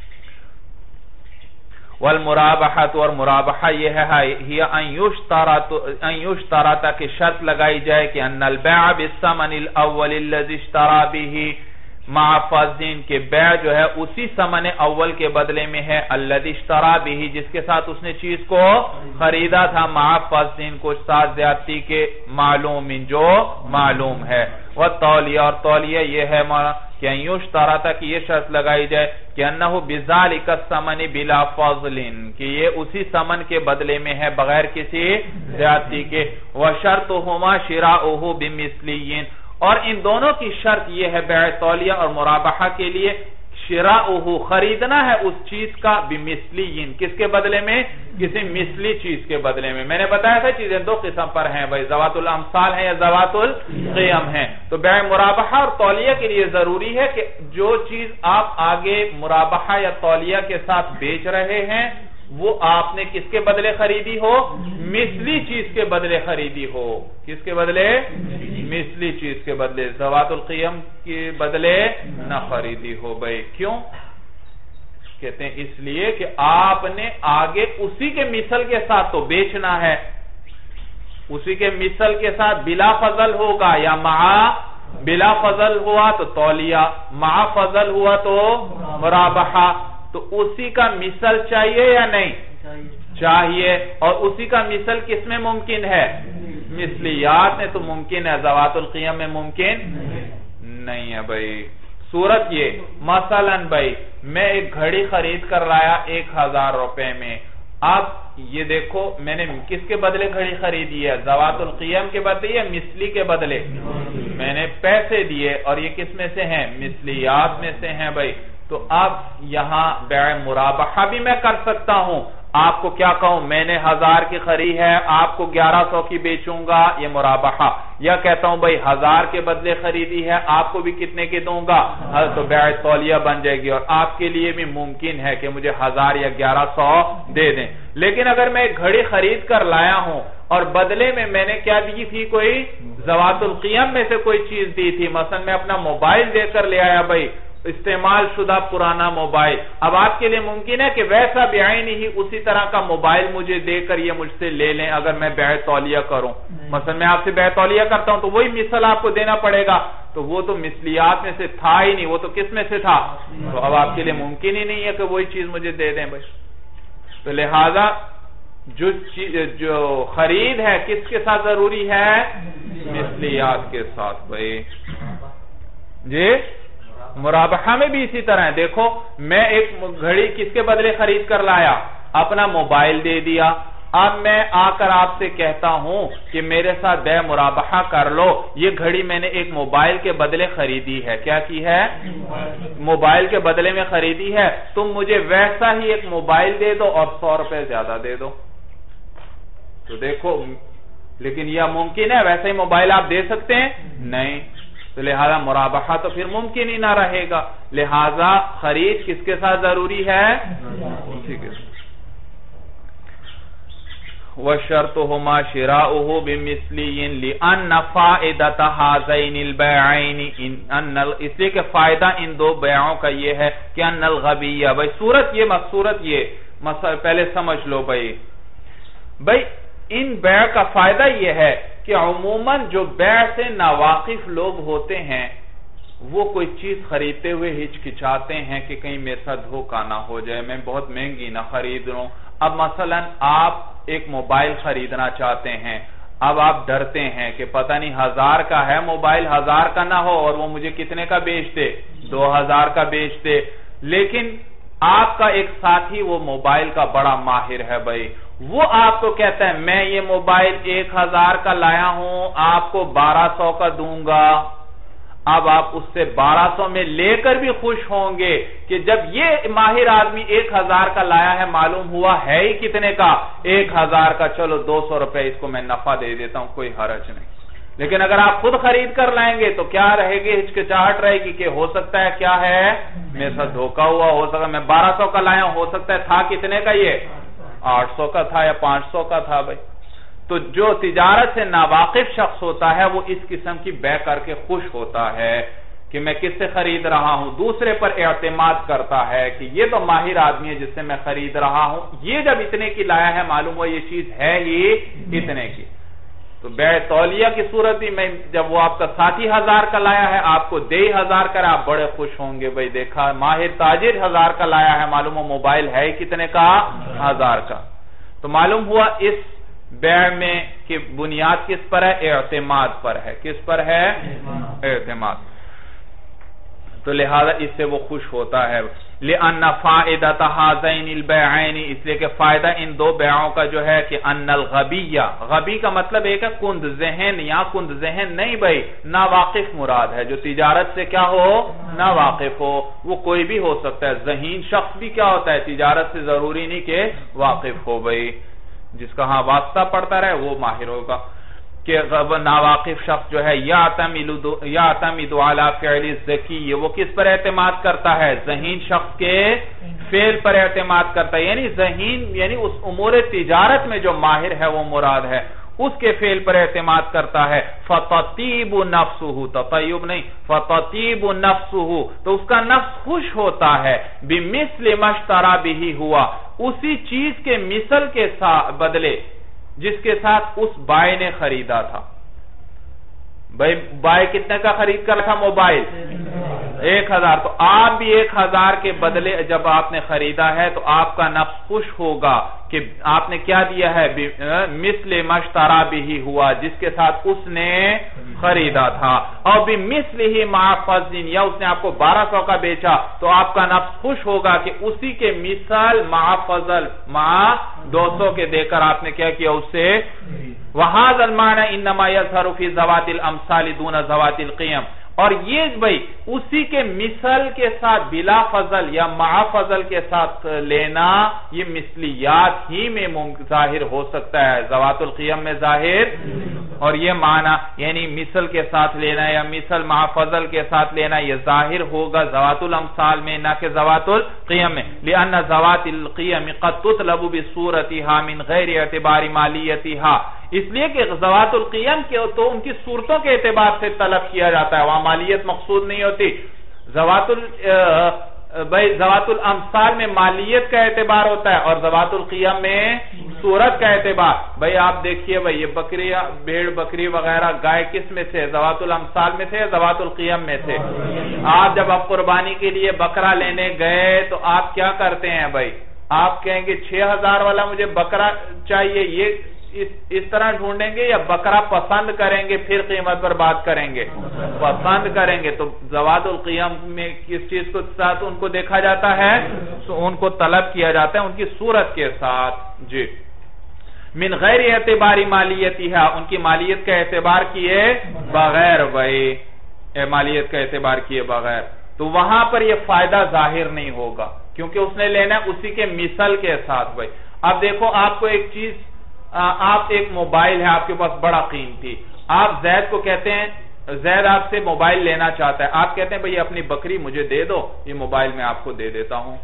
والمرابحۃ، اور مرابحہ یہ ہے ہی ان یشترط کہ شرط لگائی جائے کہ ان البیع بالثمن الاول الذي اشترى به مع فضل، کہ بیع جو ہے اسی ثمن اول کے بدلے میں ہے، الذي اشترى به، جس کے ساتھ اس نے چیز کو خریدا تھا، مع فضل، کچھ ساتھ زیادتی کے، معلوم جو معلوم ہے۔ والتولیہ، اور تولیہ یہ ہے کہ یشترا تھا کہ یہ شرط لگائی جائے کہ انہو بذالک الثمن بلا فضل، کہ یہ اسی ثمن کے بدلے میں ہے بغیر کسی زیادتی کے، وشرطہما شراؤہ بمثلی، اور ان دونوں کی شرط یہ ہے بیع تولیہ اور مرابحہ کے لیے، شراؤہ خریدنا ہے اس چیز کا بمثلی، کس کے بدلے میں؟ کسی مثلی چیز کے بدلے میں۔ میں نے بتایا تھا چیزیں دو قسم پر ہیں بھائی، ذوات الامثال ہیں یا ذوات القیم ہیں۔ تو بیع مرابحہ اور تولیہ کے لیے ضروری ہے کہ جو چیز آپ آگے مرابحہ یا تولیہ کے ساتھ بیچ رہے ہیں وہ آپ نے کس کے بدلے خریدی ہو؟ مثلی چیز کے بدلے خریدی ہو۔ کس کے بدلے؟ مثلی چیز کے بدلے، ذوات القیم کے بدلے نہ خریدی ہو بھائی۔ کیوں؟ کہتے ہیں اس لیے کہ آپ نے آگے اسی کے مثل کے ساتھ تو بیچنا ہے، اسی کے مثل کے ساتھ بلا فضل ہوگا، یا مع بلا فضل ہوا تو تولیہ، مع فضل ہوا تو مرابحہ۔ تو اسی کا مثل چاہیے یا نہیں؟ چاہیے۔ اور اسی کا مثل کس میں ممکن ہے؟ مثلیات میں تو ممکن ہے، ذوات القیم میں ممکن نہیں ہے بھائی۔ صورت یہ مثلا بھائی میں ایک گھڑی خرید کر لایا ایک ہزار روپے میں، اب یہ دیکھو میں نے کس کے بدلے گھڑی خریدی ہے؟ ذوات القیم کے بدلے یا مثلی کے بدلے؟ میں نے پیسے دیے اور یہ کس میں سے ہیں؟ مثلیات میں سے ہیں بھائی۔ تو اب یہاں بیع مرابحہ بھی میں کر سکتا ہوں، آپ کو کیا کہوں میں نے ہزار کی خرید ہے آپ کو گیارہ سو کی بیچوں گا، یہ مرابحہ، یا کہتا ہوں بھائی ہزار کے بدلے خریدی ہے آپ کو بھی کتنے کی دوں گا، تو بیع تولیہ بن جائے گی، اور آپ کے لیے بھی ممکن ہے کہ مجھے ہزار یا گیارہ سو دے دیں۔ لیکن اگر میں ایک گھڑی خرید کر لایا ہوں اور بدلے میں میں نے کیا دی تھی؟ کوئی ذوات القیم میں سے کوئی چیز دی تھی، مثلا میں اپنا موبائل دے کر لے آیا بھائی، استعمال شدہ پرانا موبائل، اب آپ کے لیے ممکن ہے کہ ویسا بعینی ہی اسی طرح کا موبائل مجھے دے کر یہ مجھ سے لے لیں اگر میں بیع تولیہ کروں، مثلا میں آپ سے بیع تولیہ کرتا ہوں تو وہی مثل آپ کو دینا پڑے گا، تو وہ تو مثلیات میں سے تھا ہی نہیں، وہ تو کس میں سے تھا؟ تو اب آپ کے لیے ممکن ہی نہیں ہے کہ وہی چیز مجھے دے دیں بھائی۔ تو لہذا جو جو خرید ہے کس کے ساتھ ضروری ہے؟ مثلیات کے ساتھ بھائی۔ جی مرابحہ میں بھی اسی طرح ہے، دیکھو میں ایک گھڑی کس کے بدلے خرید کر لایا؟ اپنا موبائل دے دیا، اب میں آ کر آپ سے کہتا ہوں کہ میرے ساتھ بیع مرابحہ کر لو، یہ گھڑی میں نے ایک موبائل کے بدلے خریدی ہے، کیا کی ہے؟ موبائل کے بدلے میں خریدی ہے، تم مجھے ویسا ہی ایک موبائل دے دو اور سو روپے زیادہ دے دو۔ تو دیکھو لیکن یہ ممکن ہے ویسا ہی موبائل آپ دے سکتے ہیں؟ نہیں، تو لہذا مرابحہ تو پھر ممکن ہی نہ رہے گا، لہذا خرید کس کے ساتھ ضروری ہے؟ ٹھیک ہے۔ وَشَرْطُهُمَا شِرَاؤُهُ بِمِثْلِيٍ لِأَنَّ فَائِدَةَ هَذَيْنِ الْبَيْعَيْنِ، اس لیے کہ فائدہ ان دو بیعوں کا یہ ہے کہ ان الغبیہ، بھائی صورت یہ مصورت یہ پہلے سمجھ لو بھائی بھائی ان بیع کا فائدہ یہ ہے کہ عموماً جو بیع سے ناواقف لوگ ہوتے ہیں وہ کوئی چیز خریدتے ہوئے ہچکچاتے ہیں کہ کہیں میرے ساتھ دھوکہ نہ ہو جائے، میں بہت مہنگی نہ خرید رہا ہوں۔ اب مثلا آپ ایک موبائل خریدنا چاہتے ہیں، اب آپ ڈرتے ہیں کہ پتہ نہیں ہزار کا ہے موبائل، ہزار کا نہ ہو اور وہ مجھے کتنے کا بیچتے؟ دو ہزار کا بیچتے، لیکن آپ کا ایک ساتھی وہ موبائل کا بڑا ماہر ہے بھائی، وہ آپ کو کہتا ہے میں یہ موبائل ایک ہزار کا لایا ہوں آپ کو بارہ سو کا دوں گا، اب آپ اس سے بارہ سو میں لے کر بھی خوش ہوں گے کہ جب یہ ماہر آدمی ایک ہزار کا لایا ہے معلوم ہوا ہے ہی کتنے کا؟ ایک ہزار کا، چلو دو سو روپے اس کو میں نفع دے دیتا ہوں، کوئی حرج نہیں۔ لیکن اگر آپ خود خرید کر لائیں گے تو کیا رہے گی؟ ہچکچاہٹ رہے گی کہ ہو سکتا ہے کیا ہے میرے ساتھ دھوکہ ہوا، ہو سکتا ہے میں بارہ سو کا لایا ہوں، ہو سکتا ہے تھا کتنے کا یہ آٹھ سو کا تھا یا پانچ سو کا تھا بھائی۔ تو جو تجارت سے ناواقف شخص ہوتا ہے وہ اس قسم کی بیع کر کے خوش ہوتا ہے کہ میں کس سے خرید رہا ہوں، دوسرے پر اعتماد کرتا ہے کہ یہ تو ماہر آدمی ہے جس سے میں خرید رہا ہوں، یہ جب اتنے کی لایا ہے معلوم ہوا یہ چیز ہے ہی اتنے کی۔ تو بیع تولیہ کی صورت بھی میں جب وہ آپ کا ساتھی ہزار کا لایا ہے آپ کو دے ہزار کا، آپ بڑے خوش ہوں گے بھائی دیکھا ماہر تاجر ہزار کا لایا ہے، معلوم ہو موبائل ہے کتنے کا؟ ہزار کا۔ تو معلوم ہوا اس بیع میں کہ بنیاد کس پر ہے؟ اعتماد پر ہے۔ کس پر ہے؟ اعتماد۔ تو لہذا اس سے وہ خوش ہوتا ہے. لِأَنَّ فَائِدَةَ هَذَيْنِ الْبَيْعَيْنِ اس لیے کہ فائدہ ان دو بیعوں کا جو ہے کہ ان الغبیہ، غبی کا مطلب ایک ہے کند ذہن، یا کند ذہن نہیں بھائی، ناواقف مراد ہے، جو تجارت سے کیا ہو، ناواقف ہو. وہ کوئی بھی ہو سکتا ہے، ذہین شخص بھی کیا ہوتا ہے، تجارت سے ضروری نہیں کہ واقف ہو بھائی، جس کا ہاں واسطہ پڑتا رہے وہ ماہر ہوگا. کہ ناواقف شخص جو ہے یعتمد علی فعل الذکی، وہ کس پر اعتماد کرتا ہے، ذہین شخص کے فعل پر اعتماد کرتا ہے، یعنی ذہین یعنی اس امور تجارت میں جو ماہر ہے وہ مراد ہے، اس کے فعل پر اعتماد کرتا ہے. فَتَطِيبُ نَفْسُهُ، تطیب نہیں، فَتَطِيبُ نَفْسُهُ، تو اس کا نفس خوش ہوتا ہے. بِمِثْلِ مَا اشْتَرَى بِهِ ہوا، اسی چیز کے مثل کے بدلے جس کے ساتھ اس بائے نے خریدا تھا. بھائی بائے کتنے کا خرید کر تھا، موبائل ایک ہزار، تو آپ بھی ایک ہزار کے بدلے جب آپ نے خریدا ہے تو آپ کا نفس خوش ہوگا کہ آپ نے کیا دیا ہے، مثل ما اشترى به ہوا، جس کے ساتھ اس نے خریدا تھا. اور بمثلہ مع فضل، یا اس نے آپ کو بارہ سو کا بیچا تو آپ کا نفس خوش ہوگا کہ اسی کے مثال مع فضل، مع دو سو کے دے کر آپ نے کیا کیا اس سے. وَهَذَا الْمَعْنَى إِنَّمَا يَظْهَرُ فِي ذَوَاتِ الْأَمْثَالِ دُونَ ذَوَاتِ الْقِيَمِ، اور یہ بھئی اسی کے مثل کے ساتھ بلا فضل یا مع فضل کے ساتھ لینا یہ مثلیات ہی میں ظاہر ہو سکتا ہے، ذوات القیم میں ظاہر. اور یہ معنی یعنی مثل کے ساتھ لینا یا مثل مع فضل کے ساتھ لینا یہ ظاہر ہوگا ذوات الامثال میں، نہ کہ ذوات القیم میں. لأن ذوات القیم قد تطلب بصورتها من غیر اعتبار مالیتها، اس لیے کہ ذوات القیم کے تو ان کی صورتوں کے اعتبار سے طلب کیا جاتا ہے، وہاں مالیت مقصود نہیں ہوتی. ذوات ال بھائی ذوات الامثال میں مالیت کا اعتبار ہوتا ہے اور ذوات القیم میں صورت کا اعتبار. بھائی آپ دیکھیے بھائی یہ بکری بھیڑ بکری وغیرہ گائے کس میں سے، ذوات الامثال میں سے یا ذوات القیم میں سے. آپ جب آپ قربانی کے لیے بکرا لینے گئے تو آپ کیا کرتے ہیں بھائی، آپ کہیں گے چھ ہزار والا مجھے بکرا چاہیے، یہ اس, اس طرح ڈھونڈیں گے یا بکرا پسند کریں گے پھر قیمت پر بات کریں گے، پسند کریں گے. تو ذوات القیم میں کس چیز کو ساتھ ان کو دیکھا جاتا ہے، تو ان کو طلب کیا جاتا ہے ان کی صورت کے ساتھ. جی من غیر اعتباری مالیتی ہے، ان کی مالیت کا اعتبار کیے بغیر، بھائی مالیت کا اعتبار کیے بغیر، تو وہاں پر یہ فائدہ ظاہر نہیں ہوگا کیونکہ اس نے لینا اسی کے مثل کے ساتھ. بھائی اب دیکھو آپ کو ایک چیز، آپ ایک موبائل ہے آپ کے پاس بڑا قیمتی، آپ زید کو کہتے ہیں، زید آپ سے موبائل لینا چاہتا ہے، آپ کہتے ہیں بھئی اپنی بکری مجھے دے دو، یہ موبائل میں آپ کو دے دیتا ہوں.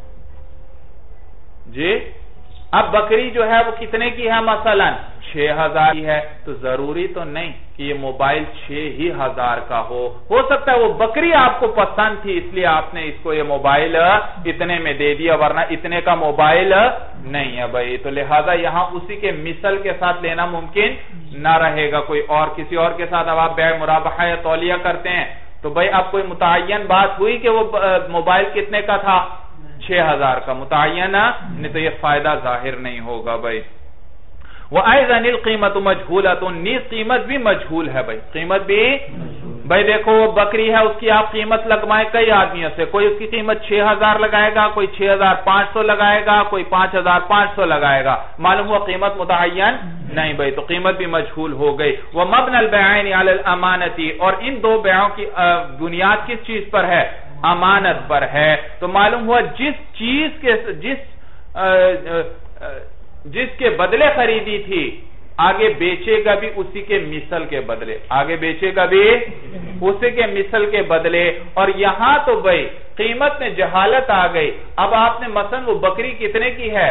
جی اب بکری جو ہے وہ کتنے کی ہے، مثلا چھ ہزار کی ہے، تو ضروری تو نہیں کہ یہ موبائل چھ ہی ہزار کا ہو ہو سکتا ہے وہ بکری آپ کو پسند تھی اس لیے آپ نے اس کو یہ موبائل اتنے میں دے دیا، ورنہ اتنے کا موبائل نہیں ہے بھائی. تو لہذا یہاں اسی کے مثل کے ساتھ لینا ممکن نہ رہے گا. کوئی اور کسی اور کے ساتھ اب آپ بیع مرابحہ یا تولیہ کرتے ہیں تو بھئی اب کوئی متعین بات ہوئی کہ وہ موبائل کتنے کا تھا، چھ ہزار کا، متعین نہیں تو یہ فائدہ ظاہر نہیں ہوگا بھائی. وَأَيْضًا الْقِيمَةُ مَجْهُولَةٌ، نیز قیمت بھی مجھول ہے بھائی، قیمت بھی بھائی دیکھو وہ بکری ہے اس کی آپ قیمت لگوائیں کئی آدمیوں سے، کوئی اس کی قیمت چھ ہزار لگائے گا، کوئی چھ ہزار پانچ سو لگائے گا، کوئی پانچ ہزار پانچ سو لگائے گا، معلوم ہوا قیمت متعین نہیں بھائی، تو قیمت بھی مجھول ہو گئی. وَمَبْنَى الْبَيْعَيْنِ عَلَى الْأَمَانَةِ، اور ان دو بیعوں کی بنیاد کس چیز پر ہے، امانت پر ہے. تو معلوم ہوا جس چیز کے جس جس کے بدلے خریدی تھی آگے بیچے گا بھی اسی کے مثل کے بدلے، آگے بیچے گا بھی اسی کے مثل کے بدلے. اور یہاں تو بھئی قیمت میں جہالت آ گئی. اب آپ نے مثلا وہ بکری کتنے کی ہے،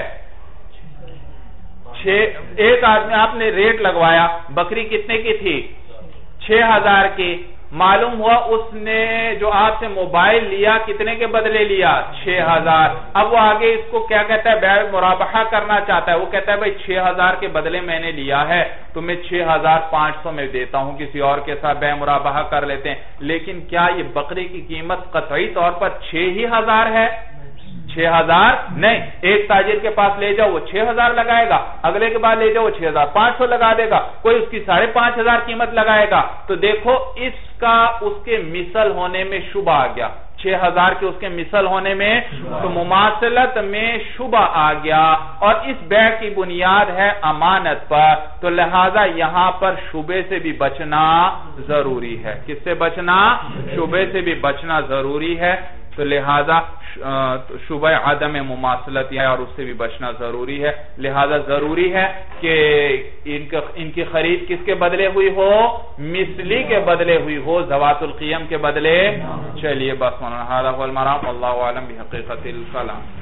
ایک آدمی آپ نے ریٹ لگوایا، بکری کتنے کی تھی، چھ ہزار کی. معلوم ہوا اس نے جو آپ سے موبائل لیا کتنے کے بدلے لیا، چھ ہزار. اب وہ آگے اس کو کیا کہتا ہے، بیع مرابحہ کرنا چاہتا ہے. وہ کہتا ہے بھئی چھ ہزار کے بدلے میں نے لیا ہے تو میں چھ ہزار پانچ سو میں دیتا ہوں، کسی اور کے ساتھ بیع مرابحہ کر لیتے ہیں. لیکن کیا یہ بکری کی قیمت قطعی طور پر چھ ہی ہزار ہے، چھ ہزار نہیں. ایک تاجر کے پاس لے جاؤ وہ چھ ہزار لگائے گا, اگلے کے بعد لے جاؤ وہ چھ ہزار پانچ سو لگا دے گا, کوئی اس کی ساڑھے پانچ ہزار قیمت لگائے گا. تو دیکھو اس کا اس کے مثل ہونے میں شبہ آ گیا, چھ ہزار کے اس کے مثل ہونے میں, تو مماثلت میں شبہ آ گیا, اور اس بیع کی بنیاد ہے امانت پر, تو لہذا یہاں پر شبے سے بھی بچنا ضروری ہے. کس سے بچنا؟ شبے سے بھی بچنا ضروری ہے. تو لہذا شبہ عدم مماثلت ہے اور اس سے بھی بچنا ضروری ہے. لہذا ضروری ہے کہ ان کی خرید کس کے بدلے ہوئی ہو؟ مثلی کے بدلے ہوئی ہو, ذوات القیم کے بدلے. چلیے بس مولانا, ھذا هو المرام, واللہ اعلم بحقیقت الکلام.